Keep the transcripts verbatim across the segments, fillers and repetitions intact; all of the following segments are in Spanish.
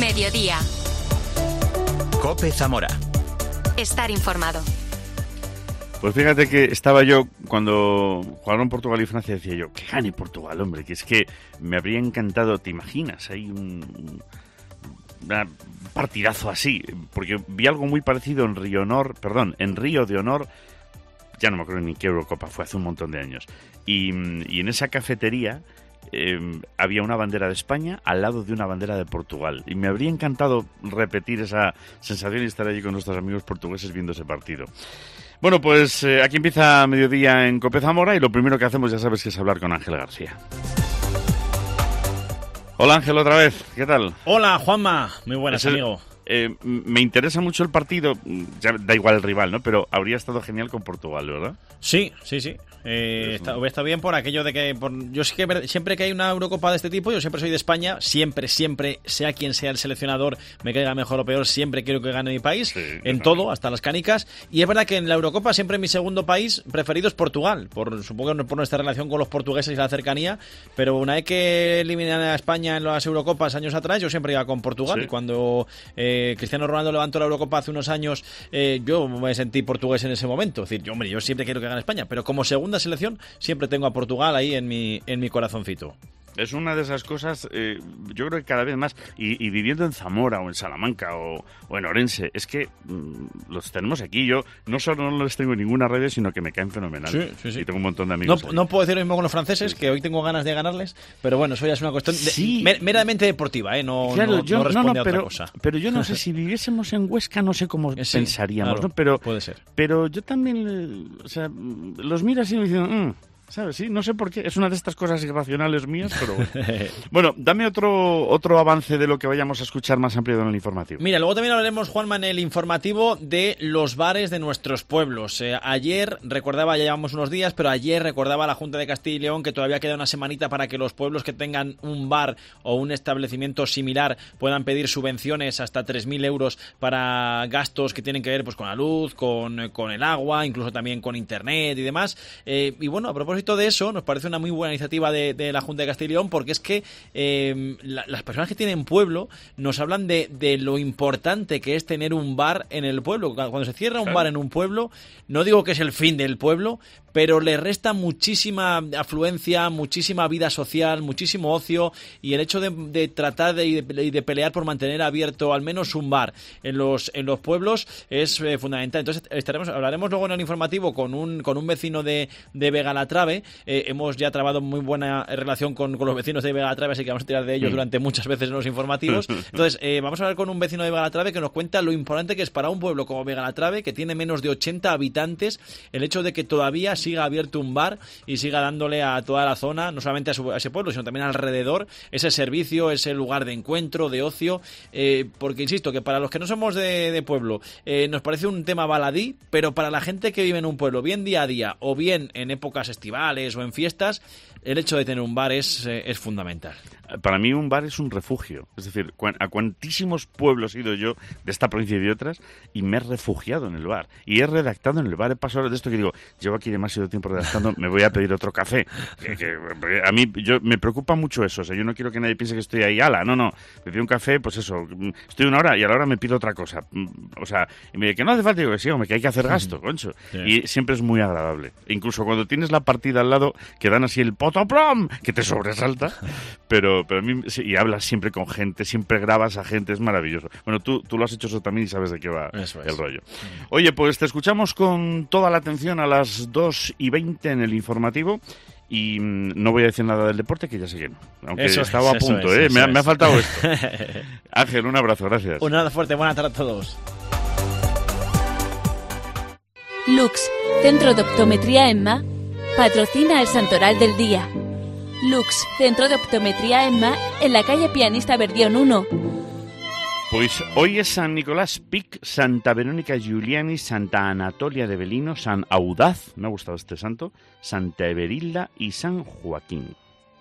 Mediodía. COPE Zamora. Estar informado. Pues fíjate que estaba yo, cuando jugaron Portugal y Francia, decía yo, que gane Portugal, hombre, que es que me habría encantado, ¿te imaginas? Hay un, un partidazo así, porque vi algo muy parecido en Río Honor, perdón, en Río de Honor, ya no me acuerdo ni qué Eurocopa, fue hace un montón de años, y, y en esa cafetería eh, había una bandera de España al lado de una bandera de Portugal, y me habría encantado repetir esa sensación y estar allí con nuestros amigos portugueses viendo ese partido. Bueno, pues eh, aquí empieza Mediodía en COPE Zamora y lo primero que hacemos, ya sabes, que es hablar con Ángel García. Hola Ángel, otra vez, ¿qué tal? Hola Juanma, muy buenas, el, amigo. Eh, me interesa mucho el partido, ya da igual el rival, ¿no? Pero habría estado genial con Portugal, ¿verdad? Sí, sí, sí. Eh, está, está bien por aquello de que... Por, yo sí que siempre que hay una Eurocopa de este tipo, yo siempre soy de España, siempre, siempre, sea quien sea el seleccionador, me caiga mejor o peor, siempre quiero que gane mi país, sí, en todo, también. Hasta las canicas. Y es verdad que en la Eurocopa siempre mi segundo país preferido es Portugal, por supongo que por nuestra relación con los portugueses y la cercanía, pero una vez que eliminan a España en las Eurocopas años atrás, yo siempre iba con Portugal. Sí. Y cuando eh, Cristiano Ronaldo levantó la Eurocopa hace unos años, eh, yo me sentí portugués en ese momento. Es decir, yo, hombre, yo siempre quiero que gane España, pero como segunda selección siempre tengo a Portugal ahí en mi en mi corazoncito. Es una de esas cosas, eh, yo creo que cada vez más, y, y viviendo en Zamora o en Salamanca o, o en Orense, es que mmm, los tenemos aquí. Yo no solo no les tengo en ninguna red, sino que me caen fenomenal. Sí, sí, sí. Y tengo un montón de amigos. No, no puedo decir lo mismo con los franceses, sí, que hoy tengo ganas de ganarles, pero bueno, eso ya es una cuestión de, sí. mer- meramente deportiva, ¿eh? No, claro, no, yo, no responde no, no, a otra pero, cosa. Pero yo no sé, si viviésemos en Huesca, no sé cómo sí, pensaríamos, claro, ¿no? Pero, puede ser. Pero yo también, o sea, los miras y me dicen... Mmm, ¿sabes? Sí, no sé por qué. Es una de estas cosas irracionales mías, pero bueno. Bueno, dame otro otro avance de lo que vayamos a escuchar más amplio en el informativo. Mira, luego también hablaremos, Juanma, en el informativo de los bares de nuestros pueblos. Eh, ayer recordaba, ya llevamos unos días, pero ayer recordaba la Junta de Castilla y León que todavía queda una semanita para que los pueblos que tengan un bar o un establecimiento similar puedan pedir subvenciones hasta tres mil euros para gastos que tienen que ver pues con la luz, con, con el agua, incluso también con internet y demás. Eh, y bueno, a propósito de eso, nos parece una muy buena iniciativa de, de la Junta de Castilla y León, porque es que eh, la, las personas que tienen pueblo nos hablan de, de lo importante que es tener un bar en el pueblo. Cuando se cierra un claro. bar en un pueblo, no digo que es el fin del pueblo, pero le resta muchísima afluencia, muchísima vida social, muchísimo ocio, y el hecho de, de tratar de, de, de pelear por mantener abierto al menos un bar en los en los pueblos es eh, fundamental. Entonces estaremos hablaremos luego en el informativo con un con un vecino de, de Vega-la-Trave. Eh, hemos ya trabado muy buena relación con, con los vecinos de Vega-la-Trave, así que vamos a tirar de ellos durante muchas veces en los informativos. Entonces eh, vamos a hablar con un vecino de Vega-la-Trave que nos cuenta lo importante que es para un pueblo como Vega-la-Trave, que tiene menos de ochenta habitantes, el hecho de que todavía siga abierto un bar y siga dándole a toda la zona, no solamente a, su, a ese pueblo, sino también alrededor, ese servicio, ese lugar de encuentro, de ocio, eh, porque insisto, que para los que no somos de, de pueblo, eh, nos parece un tema baladí, pero para la gente que vive en un pueblo, bien día a día, o bien en épocas estivales o en fiestas, el hecho de tener un bar es, eh, es fundamental. Para mí un bar es un refugio. Es decir, a cuantísimos pueblos he ido yo de esta provincia y de otras y me he refugiado en el bar. Y he redactado en el bar. He pasado de esto que digo, llevo aquí demasiado tiempo redactando, me voy a pedir otro café. Que, que, a mí yo, me preocupa mucho eso. O sea, yo no quiero que nadie piense que estoy ahí, ala, no, no. Me pido un café, pues eso, estoy una hora y a la hora me pido otra cosa. O sea, y me dice que no hace falta, digo que sí, hombre, que hay que hacer gasto, concho. Sí. Y siempre es muy agradable. E incluso cuando tienes la partida al lado, que dan así el potoplom, que te sobresalta, pero pero a mí, sí, y hablas siempre con gente, siempre grabas a gente, es maravilloso. Bueno, tú, tú lo has hecho eso también y sabes de qué va eso el es. rollo. Oye, pues te escuchamos con toda la atención a las dos y veinte en el informativo. Y no voy a decir nada del deporte, que ya sé que no. Aunque eso estaba es, a punto, es, ¿eh? Me ha, es. me ha faltado esto. Ángel, un abrazo, gracias. Un abrazo fuerte, buena tarde a todos. Lux, Centro de Optometría EMMA, patrocina el Santoral del Día. Lux, Centro de Optometría EMMA, en la calle Pianista Verdión uno. Pues hoy es San Nicolás Pic, Santa Verónica Giuliani, Santa Anatolia de Belino, San Audaz, me ha gustado este santo, Santa Everilda y San Joaquín.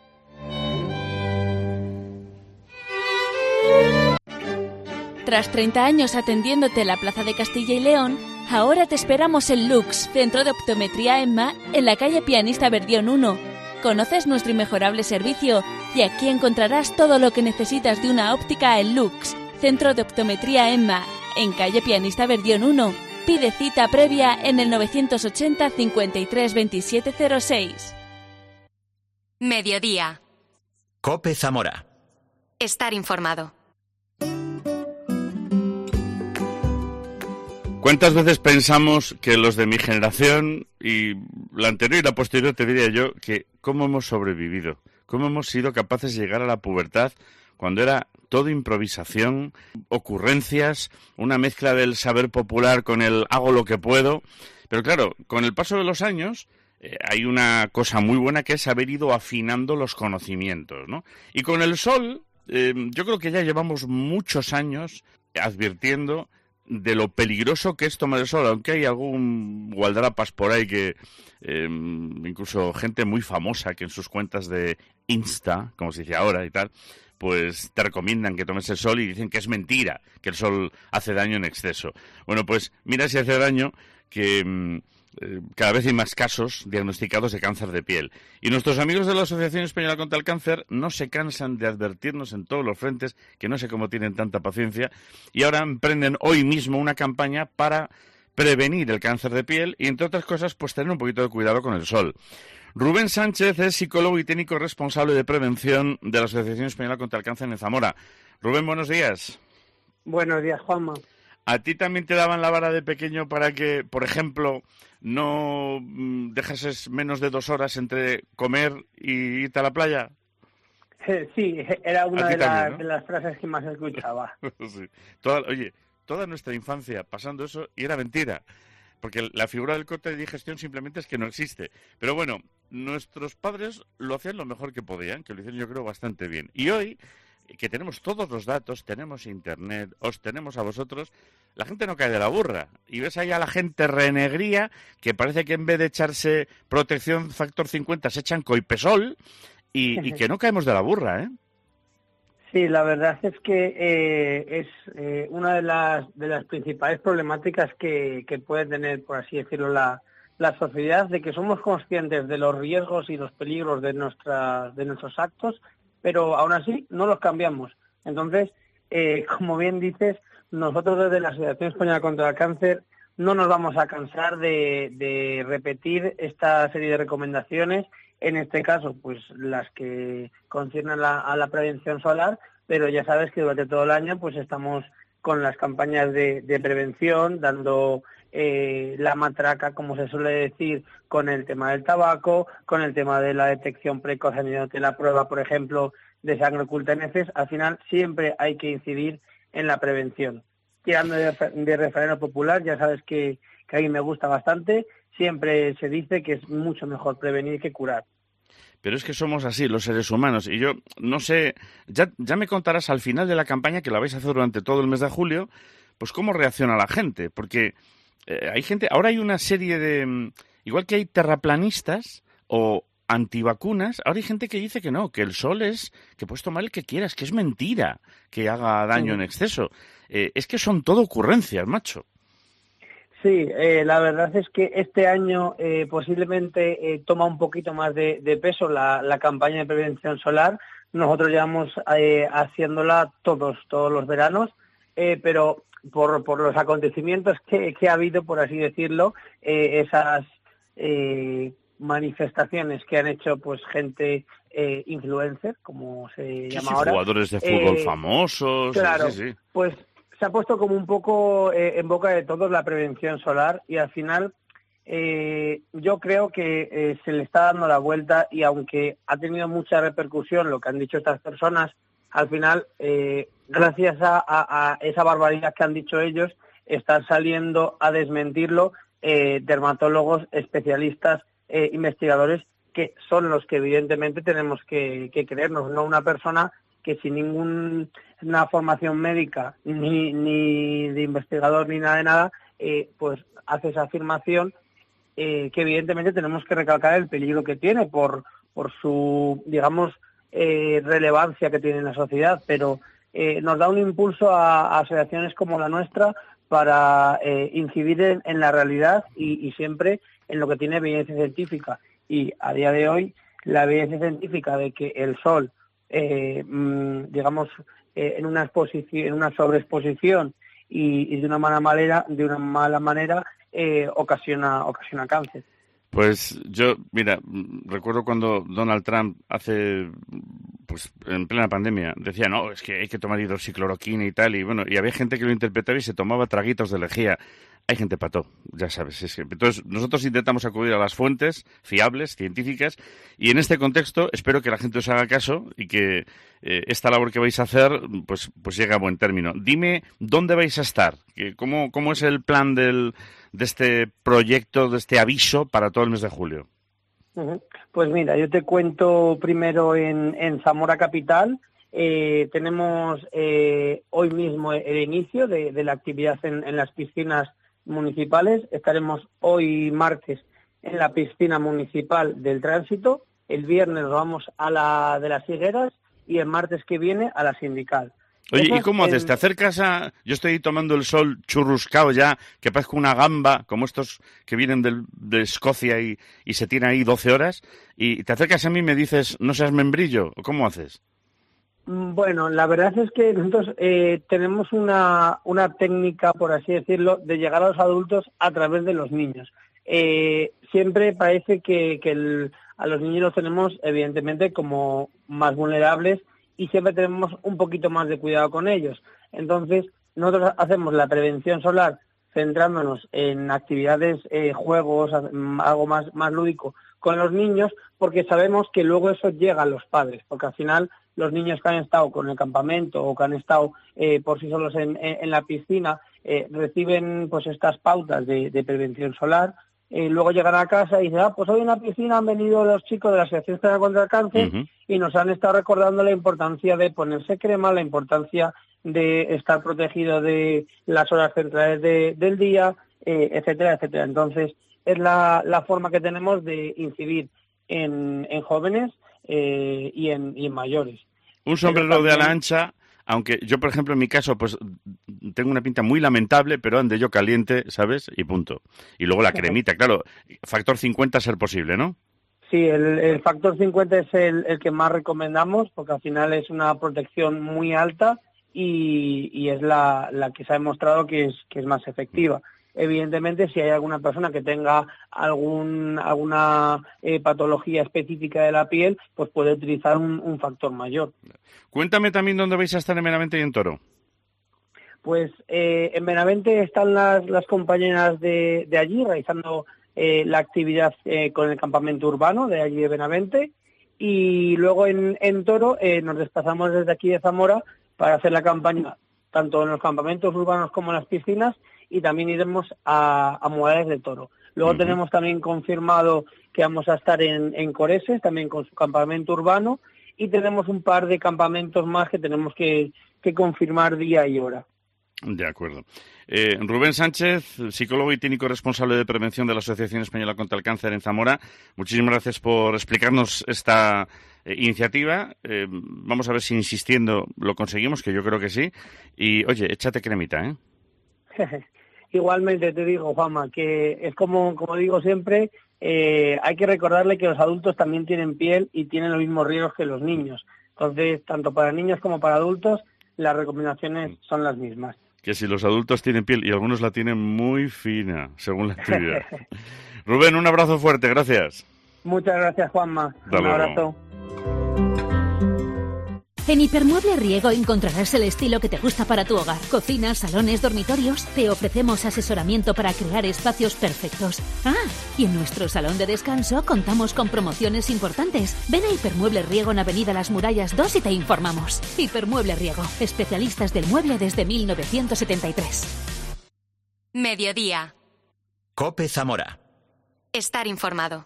Tras treinta años atendiéndote en la Plaza de Castilla y León, ahora te esperamos en Lux, Centro de Optometría EMMA, en la calle Pianista Verdión uno. Conoces nuestro inmejorable servicio y aquí encontrarás todo lo que necesitas de una óptica en Lux, Centro de Optometría Emma, en calle Pianista Verdión uno. Pide cita previa en el novecientos ochenta cincuenta y tres veintisiete cero seis. Mediodía. COPE Zamora. Estar informado. ¿Cuántas veces pensamos que los de mi generación y la anterior y la posterior, te diría yo, que cómo hemos sobrevivido, cómo hemos sido capaces de llegar a la pubertad cuando era todo improvisación, ocurrencias, una mezcla del saber popular con el hago lo que puedo? Pero claro, con el paso de los años eh, hay una cosa muy buena que es haber ido afinando los conocimientos, ¿no? Y con el sol, eh, yo creo que ya llevamos muchos años advirtiendo de lo peligroso que es tomar el sol, aunque hay algún gualdrapas por ahí que, eh, incluso gente muy famosa que en sus cuentas de Insta, como se dice ahora y tal, pues te recomiendan que tomes el sol y dicen que es mentira, que el sol hace daño en exceso. Bueno, pues mira si hace daño que eh, cada vez hay más casos diagnosticados de cáncer de piel. Y nuestros amigos de la Asociación Española contra el Cáncer no se cansan de advertirnos en todos los frentes, que no sé cómo tienen tanta paciencia, y ahora emprenden hoy mismo una campaña para prevenir el cáncer de piel y, entre otras cosas, pues tener un poquito de cuidado con el sol. Rubén Sánchez es psicólogo y técnico responsable de prevención de la Asociación Española contra el Cáncer en Zamora. Rubén, buenos días. Buenos días, Juanma. ¿A ti también te daban la vara de pequeño para que, por ejemplo, no dejases menos de dos horas entre comer y irte a la playa? Sí, era una de, también, las, ¿no? de las frases que más escuchaba. Sí. Toda, oye, toda nuestra infancia pasando eso y era mentira. Porque la figura del corte de digestión simplemente es que no existe. Pero bueno, nuestros padres lo hacían lo mejor que podían, que lo hicieron yo creo bastante bien. Y hoy, que tenemos todos los datos, tenemos internet, os tenemos a vosotros, la gente no cae de la burra. Y ves ahí a la gente renegría, que parece que en vez de echarse protección factor cincuenta se echan coipesol, y, y que no caemos de la burra, ¿eh? Sí, la verdad es que eh, es eh, una de las de las principales problemáticas que, que puede tener, por así decirlo, la, la sociedad, de que somos conscientes de los riesgos y los peligros de nuestra, de nuestros actos, pero aún así no los cambiamos. Entonces, eh, como bien dices, nosotros desde la Asociación Española contra el Cáncer no nos vamos a cansar de, de repetir esta serie de recomendaciones. En este caso, pues las que conciernen a la, a la prevención solar, pero ya sabes que durante todo el año pues estamos con las campañas de, de prevención, dando eh, la matraca, como se suele decir, con el tema del tabaco, con el tema de la detección precoz mediante la prueba, por ejemplo, de sangre oculta en heces. Al final siempre hay que incidir en la prevención. Tirando de, de refrán popular, ya sabes que, que a mí me gusta bastante. Siempre se dice que es mucho mejor prevenir que curar. Pero es que somos así, los seres humanos. Y yo no sé, ya, ya me contarás al final de la campaña, que la vais a hacer durante todo el mes de julio, pues cómo reacciona la gente. Porque eh, hay gente, ahora hay una serie de, igual que hay terraplanistas o antivacunas, ahora hay gente que dice que no, que el sol es, que puedes tomar el que quieras, que es mentira que haga daño en exceso. Eh, es que son todo ocurrencias, macho. Sí, eh, la verdad es que este año eh, posiblemente eh, toma un poquito más de, de peso la, la campaña de prevención solar. Nosotros llevamos eh, haciéndola todos, todos los veranos, eh, pero por, por los acontecimientos que, que ha habido, por así decirlo, eh, esas eh, manifestaciones que han hecho pues gente eh, influencer, como se Sí, llama sí, ahora. Jugadores de fútbol eh, famosos. Claro, Sí, sí. pues se ha puesto como un poco eh, en boca de todos la prevención solar y al final eh, yo creo que eh, se le está dando la vuelta y aunque ha tenido mucha repercusión lo que han dicho estas personas, al final, eh, gracias a, a, a esa barbaridad que han dicho ellos, están saliendo a desmentirlo eh, dermatólogos, especialistas, eh, investigadores, que son los que evidentemente tenemos que, que creernos, no una persona que sin ninguna formación médica, ni, ni de investigador, ni nada de nada, eh, pues hace esa afirmación eh, que evidentemente tenemos que recalcar el peligro que tiene por, por su, digamos, eh, relevancia que tiene en la sociedad, pero eh, nos da un impulso a, a asociaciones como la nuestra para eh, incidir en, en la realidad y, y siempre en lo que tiene evidencia científica. Y a día de hoy, la evidencia científica de que el sol eh, mmm, digamos, eh, en una exposición, en una sobreexposición y, y de una mala manera, de una mala manera eh, ocasiona, ocasiona cáncer. Pues yo, mira, recuerdo cuando Donald Trump hace, pues en plena pandemia, decía, no, es que hay que tomar hidroxicloroquina y tal, y bueno, y había gente que lo interpretaba y se tomaba traguitos de lejía. Hay gente pató, ya sabes. Es que, entonces, nosotros intentamos acudir a las fuentes fiables, científicas, y en este contexto espero que la gente os haga caso y que eh, esta labor que vais a hacer pues pues llegue a buen término. Dime, ¿dónde vais a estar? ¿Cómo, cómo es el plan del, de este proyecto, de este aviso para todo el mes de julio? Uh-huh. Pues mira, yo te cuento primero en, en Zamora Capital. Eh, tenemos eh, hoy mismo el inicio de, de la actividad en, en las piscinas municipales. Estaremos hoy martes en la piscina municipal del Tránsito, el viernes nos vamos a la de las Higueras y el martes que viene a la Sindical. Oye, Eso ¿y cómo en... haces? ¿Te acercas a...? Yo estoy tomando el sol churruscao ya, que parezco una gamba, como estos que vienen del, de Escocia y, y se tiran ahí doce horas, y te acercas a mí y me dices, no seas membrillo, ¿cómo haces? Bueno, la verdad es que nosotros eh, tenemos una, una técnica, por así decirlo, de llegar a los adultos a través de los niños. Eh, siempre parece que, que el, a los niños los tenemos, evidentemente, como más vulnerables y siempre tenemos un poquito más de cuidado con ellos. Entonces, nosotros hacemos la prevención solar centrándonos en actividades, eh, juegos, algo más, más lúdico con los niños, porque sabemos que luego eso llega a los padres, porque al final los niños que han estado con el campamento o que han estado eh, por sí solos en, en, en la piscina eh, reciben pues estas pautas de, de prevención solar, eh, luego llegan a casa y dicen, ah, pues hoy en la piscina han venido los chicos de la Asociación Española contra el Cáncer uh-huh. y nos han estado recordando la importancia de ponerse crema, la importancia de estar protegido de las horas centrales de, del día, eh, etcétera, etcétera. Entonces, es la, la forma que tenemos de incidir en, en jóvenes eh, y, en, y en mayores. Un sombrero también... de ala ancha, aunque yo, por ejemplo, en mi caso, pues tengo una pinta muy lamentable, pero ande yo caliente, ¿sabes? Y punto. Y luego la cremita, claro, factor cincuenta a ser posible, ¿no? Sí, el, el factor cincuenta es el, el que más recomendamos, porque al final es una protección muy alta y, y es la, la que se ha demostrado que es, que es más efectiva. Evidentemente, si hay alguna persona que tenga algún, alguna eh, patología específica de la piel, pues puede utilizar un, un factor mayor. Cuéntame también dónde vais a estar en Benavente y en Toro. Pues eh, en Benavente están las, las compañeras de, de allí realizando eh, la actividad eh, con el campamento urbano de allí de Benavente, y luego en, en Toro eh, nos desplazamos desde aquí de Zamora para hacer la campaña tanto en los campamentos urbanos como en las piscinas, y también iremos a, a Morales de Toro. Luego uh-huh. tenemos también confirmado que vamos a estar en, en Coreses, también con su campamento urbano, y tenemos un par de campamentos más que tenemos que, que confirmar día y hora. De acuerdo. Eh, Rubén Sánchez, psicólogo y técnico responsable de prevención de la Asociación Española contra el Cáncer en Zamora, muchísimas gracias por explicarnos esta eh, iniciativa. Eh, vamos a ver si insistiendo lo conseguimos, que yo creo que sí. Y, oye, échate cremita, ¿eh? Igualmente te digo, Juanma, que es como, como digo siempre, eh, hay que recordarle que los adultos también tienen piel y tienen los mismos riesgos que los niños. Entonces, tanto para niños como para adultos, las recomendaciones son las mismas. Que si los adultos tienen piel, y algunos la tienen muy fina, según la actividad. Rubén, un abrazo fuerte, gracias. Muchas gracias, Juanma. Hasta un luego. abrazo. En Hipermueble Riego encontrarás el estilo que te gusta para tu hogar. Cocinas, salones, dormitorios. Te ofrecemos asesoramiento para crear espacios perfectos. Ah, y en nuestro salón de descanso contamos con promociones importantes. Ven a Hipermueble Riego en Avenida Las Murallas dos y te informamos. Hipermueble Riego, especialistas del mueble desde mil novecientos setenta y tres. Mediodía. COPE Zamora. Estar informado.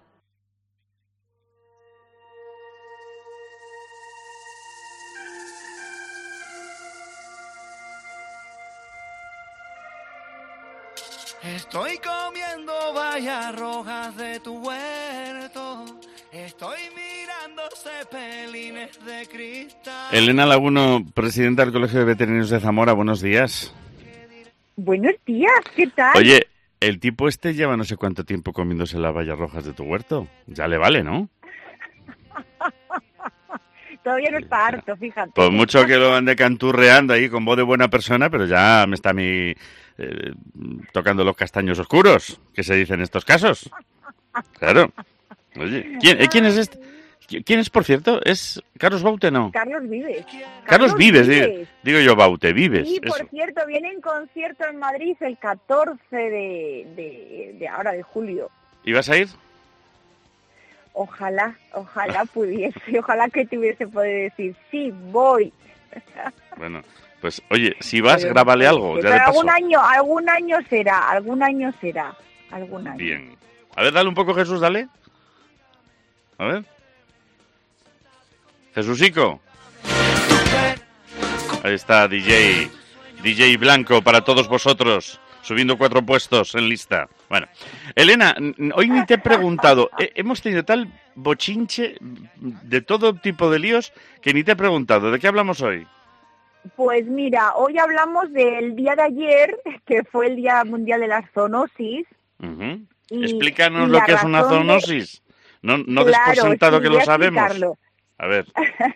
Estoy comiendo bayas rojas de tu huerto. Estoy mirando cepelines de cristal. Elena Laguno, presidenta del Colegio de Veterinarios de Zamora, buenos días. Buenos días, ¿qué tal? Oye, el tipo este lleva no sé cuánto tiempo comiéndose las bayas rojas de tu huerto. Ya le vale, ¿no? todavía no está harto, fíjate. Pues mucho que lo ande canturreando ahí con voz de buena persona, pero ya me está a mí eh, tocando los castaños oscuros, que se dice en estos casos. Claro. Oye, ¿quién, eh, ¿quién es este? ¿Quién es, por cierto? ¿Es Carlos Baute, no? Carlos Vives. Carlos, Carlos Vives, Vives. Digo, digo yo Baute, Vives. Y por eso. cierto, viene en concierto en Madrid el catorce de, de, de ahora, de julio. ¿Y vas a ir? Ojalá, ojalá pudiese, ojalá que tuviese poder decir, sí, voy. Bueno, pues oye, si vas, Pero, grábale algo, ya pero de paso. algún año, algún año será, algún año será, algún año. Bien. A ver, dale un poco, Jesús, dale. A ver. Jesusico. Ahí está, D J. D J Blanco para todos vosotros, subiendo cuatro puestos en lista. Bueno, Elena, hoy ni te he preguntado. Hemos tenido tal bochinche de todo tipo de líos que ni te he preguntado. ¿De qué hablamos hoy? Pues mira, hoy hablamos del día de ayer, que fue el Día Mundial de la Zoonosis. Uh-huh. Y, Explícanos y lo la que es una razón de- zoonosis. No, no des Claro, por sentado sí, que voy lo a sabemos. explicarlo. A ver.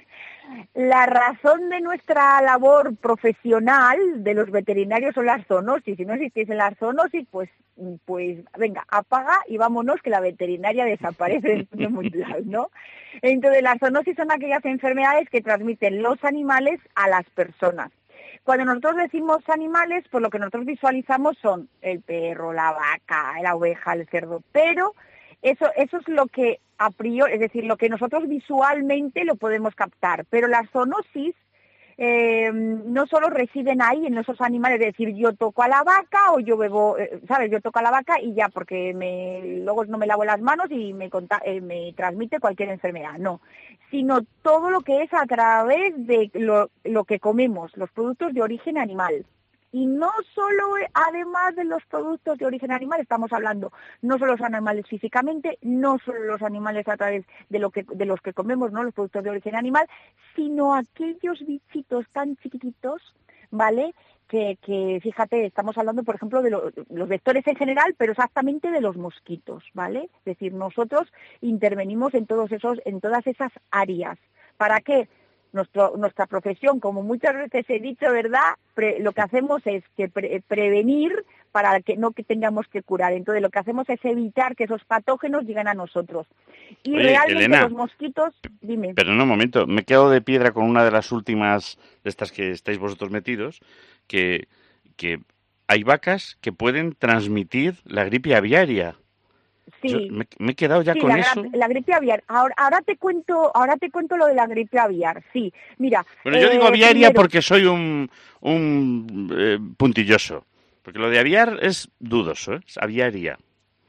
La razón de nuestra labor profesional de los veterinarios son las zoonosis. Si no existiese la zoonosis, pues, pues venga, apaga y vámonos, que la veterinaria desaparece del mundo mundial, ¿no? Entonces, las zoonosis son aquellas enfermedades que transmiten los animales a las personas. Cuando nosotros decimos animales, pues lo que nosotros visualizamos son el perro, la vaca, la oveja, el cerdo, pero eso, eso es lo que a priori, es decir, lo que nosotros visualmente lo podemos captar, pero las zoonosis eh, no solo residen ahí en esos animales, es decir, yo toco a la vaca o yo bebo, eh, ¿sabes? Yo toco a la vaca y ya, porque me, luego no me lavo las manos y me, conta, eh, me transmite cualquier enfermedad, no, sino todo lo que es a través de lo, lo que comemos, los productos de origen animal. Y no solo, además de los productos de origen animal, estamos hablando no solo los animales físicamente, no solo los animales a través de lo que de los que comemos, no los productos de origen animal, sino aquellos bichitos tan chiquititos, ¿vale? Que, que fíjate, estamos hablando, por ejemplo, de lo, los vectores en general, pero exactamente de los mosquitos, ¿vale? Es decir, nosotros intervenimos en todos esos, en todas esas áreas. ¿Para qué? Nuestro, nuestra profesión, como muchas veces he dicho, ¿verdad? Pre, lo que hacemos es que pre, prevenir para que no que tengamos que curar. Entonces, lo que hacemos es evitar que esos patógenos lleguen a nosotros. Y Oye, realmente Elena, los mosquitos, dime. Pero no, un momento, me quedo de piedra con una de las últimas de estas que estáis vosotros metidos, que, que hay vacas que pueden transmitir la gripe aviaria. Sí. Yo me, me he quedado ya sí, con la, eso. La gripe aviar. Ahora, ahora te cuento, ahora te cuento lo de la gripe aviar. Sí, mira. Bueno, yo eh, digo aviaria primero, porque soy un, un eh, puntilloso. Porque lo de aviar es dudoso, ¿eh? Es aviaria.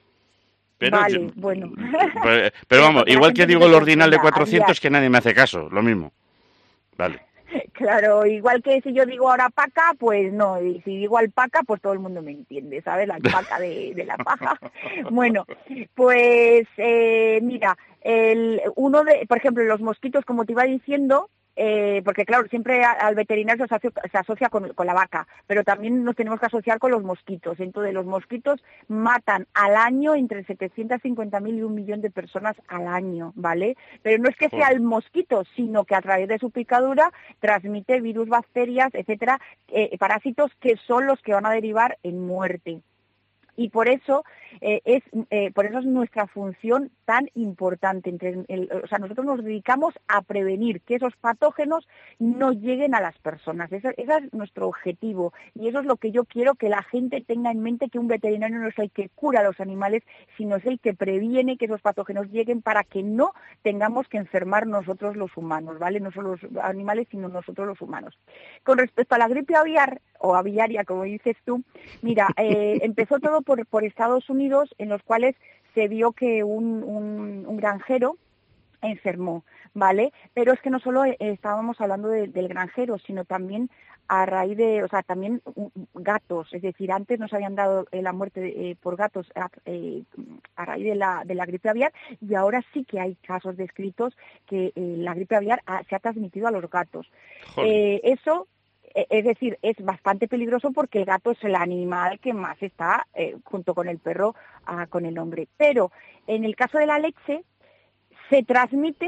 Pero vale, yo- bueno. Pero, pero vamos, Porque la igual gente que digo no el se ordinal de confunda, cuatrocientos, aviar. que nadie me hace caso, lo mismo. Vale. Claro, igual que si yo digo ahora paca, pues no, y si digo alpaca, pues todo el mundo me entiende, ¿sabes? La alpaca de, de la paja. Bueno, pues eh, mira, el, uno de, por ejemplo, los mosquitos, como te iba diciendo, eh, porque claro, siempre a- al veterinario se asocia, se asocia con, con la vaca, pero también nos tenemos que asociar con los mosquitos. Entonces, los mosquitos matan al año entre setecientas cincuenta mil y un millón de personas al año, ¿vale? Pero no es que sea Joder. el mosquito, sino que a través de su picadura transmite virus, bacterias, etcétera, eh, parásitos que son los que van a derivar en muerte. Y por eso eh, es eh, por eso es nuestra función tan importante. Entre el, o sea, nosotros nos dedicamos a prevenir que esos patógenos no lleguen a las personas. Ese, ese es nuestro objetivo. Y eso es lo que yo quiero que la gente tenga en mente, que un veterinario no es el que cura a los animales, sino es el que previene que esos patógenos lleguen para que no tengamos que enfermar nosotros los humanos, ¿vale? No solo los animales, sino nosotros los humanos. Con respecto a la gripe aviar, o aviaria, como dices tú, mira, eh, empezó todo por, por Estados Unidos, en los cuales se vio que un, un, un granjero enfermó, ¿vale? Pero es que no solo eh, estábamos hablando de, del granjero, sino también a raíz de, o sea, también uh, gatos, es decir, antes nos habían dado eh, la muerte eh, por gatos a, eh, a raíz de la, de la gripe aviar, y ahora sí que hay casos descritos que eh, la gripe aviar ha, se ha transmitido a los gatos. Eh, eso es decir, es bastante peligroso porque el gato es el animal que más está, eh, junto con el perro, ah, con el hombre. Pero en el caso de la leche, se transmite,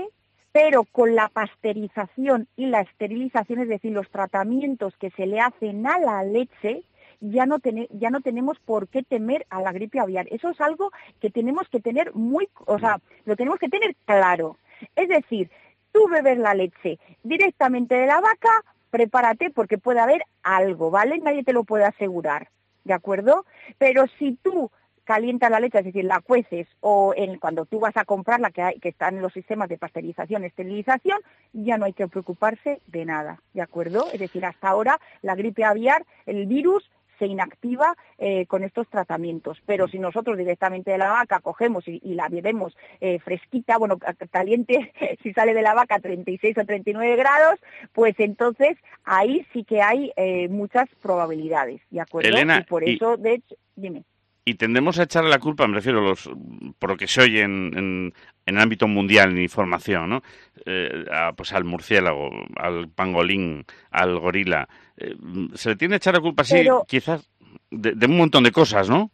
pero con la pasteurización y la esterilización, es decir, los tratamientos que se le hacen a la leche, ya no, ten, ya no tenemos por qué temer a la gripe aviar. Eso es algo que tenemos que tener muy, o sea, lo tenemos que tener claro. Es decir, tú bebes la leche directamente de la vaca, prepárate porque puede haber algo, ¿vale? Nadie te lo puede asegurar, ¿de acuerdo? Pero si tú calientas la leche, es decir, la cueces, o en, cuando tú vas a comprarla, que, hay, que están en los sistemas de pasteurización, esterilización, ya no hay que preocuparse de nada, ¿de acuerdo? Es decir, hasta ahora la gripe aviar, el virus, se inactiva eh, con estos tratamientos. Pero si nosotros directamente de la vaca cogemos y, y la bebemos eh, fresquita, bueno, caliente, si sale de la vaca a treinta y seis o treinta y nueve grados, pues entonces ahí sí que hay eh, muchas probabilidades, ¿de acuerdo? Elena, y por eso, y... de hecho, dime. Y tendemos a echarle la culpa, me refiero, los, por lo que se oye en, en, en el ámbito mundial en información, ¿no? Eh, a, pues al murciélago, al pangolín, al gorila. Eh, se le tiene que echar la culpa, sí, Pero... quizás, de, de un montón de cosas, ¿no?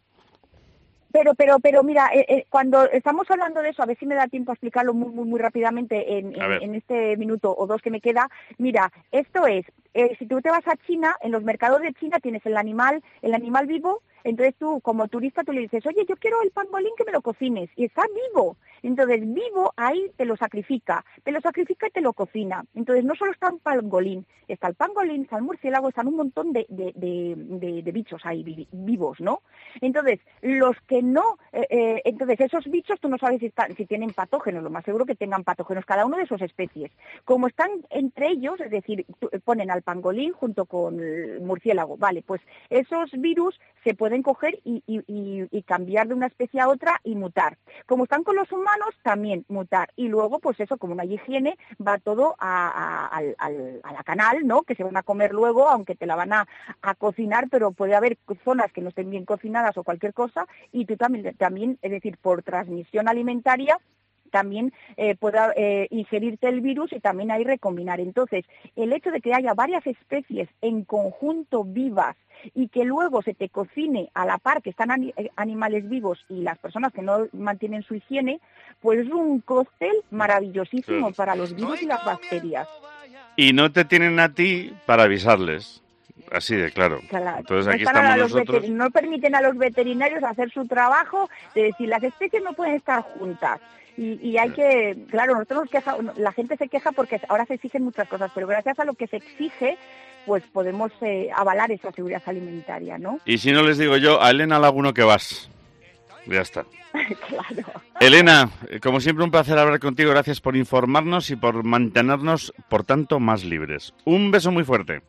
Pero, pero, pero mira, eh, eh, cuando estamos hablando de eso, a ver si me da tiempo a explicarlo muy, muy, muy rápidamente en, en, en este minuto o dos que me queda. Mira, esto es, eh, si tú te vas a China, en los mercados de China tienes el animal, el animal vivo. Entonces tú, como turista, tú le dices, oye, yo quiero el pangolín que me lo cocines, y está vivo. Entonces, vivo, ahí te lo sacrifica, te lo sacrifica y te lo cocina. Entonces, no solo está un pangolín, está el pangolín, está el murciélago, están un montón de, de, de, de, de bichos ahí vivos, ¿no? Entonces, los que no, eh, eh, entonces esos bichos tú no sabes si, están, si tienen patógenos, lo más seguro que tengan patógenos, cada uno de sus especies. Como están entre ellos, es decir, ponen al pangolín junto con el murciélago, vale, pues esos virus se pueden coger y, y, y, y cambiar de una especie a otra y mutar. Como están con los humanos, también mutar. Y luego, pues eso, como no hay higiene, va todo a, a, al, al, a la canal, ¿no? Que se van a comer luego, aunque te la van a, a cocinar, pero puede haber zonas que no estén bien cocinadas o cualquier cosa, y tú también, también es decir, por transmisión alimentaria, también eh, pueda eh, ingerirte el virus y también ahí recombinar. Entonces, el hecho de que haya varias especies en conjunto vivas y que luego se te cocine a la par que están ani- animales vivos y las personas que no mantienen su higiene, pues es un cóctel maravillosísimo sí. para los virus y las bacterias. Y no te tienen a ti para avisarles. Así de claro. claro. Entonces aquí estamos nosotros. Veter- no permiten a los veterinarios hacer su trabajo de decir las especies no pueden estar juntas. Y, y hay que, claro, nosotros nos queja, la gente se queja porque ahora se exigen muchas cosas, pero gracias a lo que se exige, pues podemos eh, avalar esa seguridad alimentaria, ¿no? Y si no les digo yo, a Elena Laguno que vas. Ya está. Claro. Elena, como siempre un placer hablar contigo, gracias por informarnos y por mantenernos, por tanto, más libres. Un beso muy fuerte.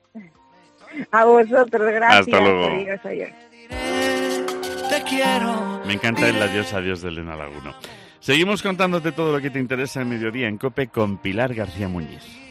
A vosotros, gracias. Hasta luego. Adiós, adiós. Te quiero. Me encanta el adiós, adiós de Elena Laguno. Seguimos contándote todo lo que te interesa en Mediodía en COPE con Pilar García Muñiz.